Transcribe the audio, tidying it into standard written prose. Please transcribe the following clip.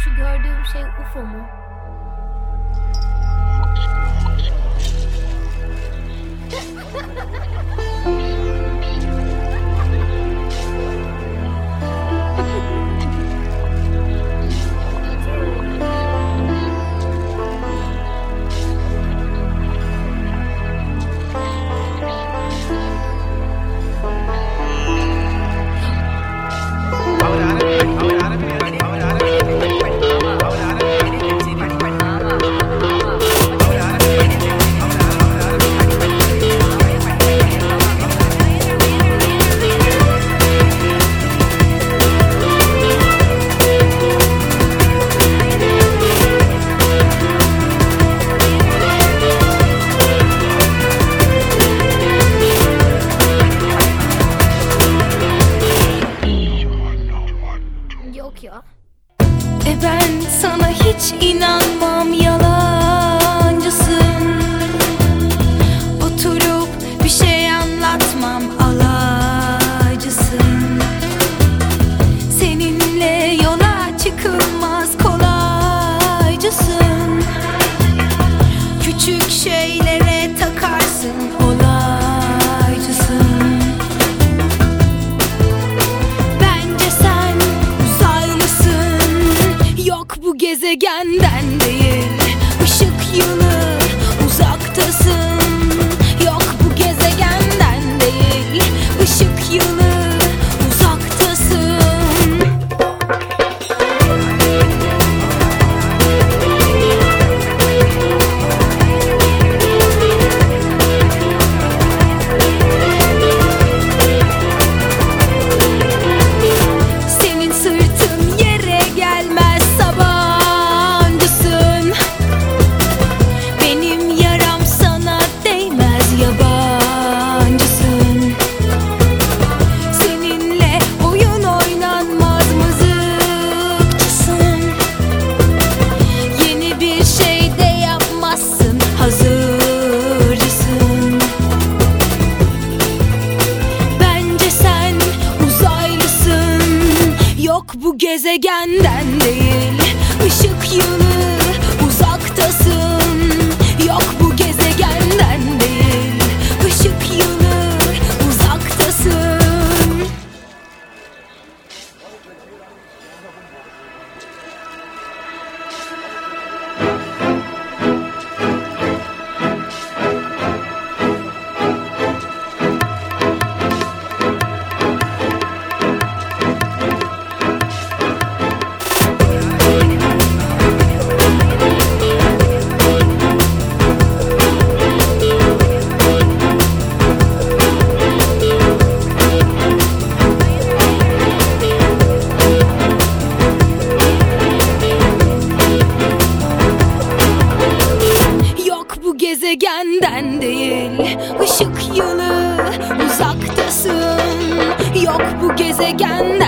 Şu gördüğüm şey UFO mu? Yok ya. Ben sana hiç inanmam, yalancısın. Oturup bir şey anlatmam, alaycısın. Seninle yola çıkılmaz, kolaycısın. Küçük şeylere takarsın, olaycısın. Bu gezegenden değil, ışık yılı uzaktasın. Yok, bu gezegenden değil, ışık yılı uzaktasın. Senin sırtın yere gelmez, bu gezegenden değil, ışık yılı uzaktasın. Yok, bu gezegenden değil, ışık yılı uzaktasın. Gezegenden değil, ışık yılı uzaktasın. Yok, bu gezegenden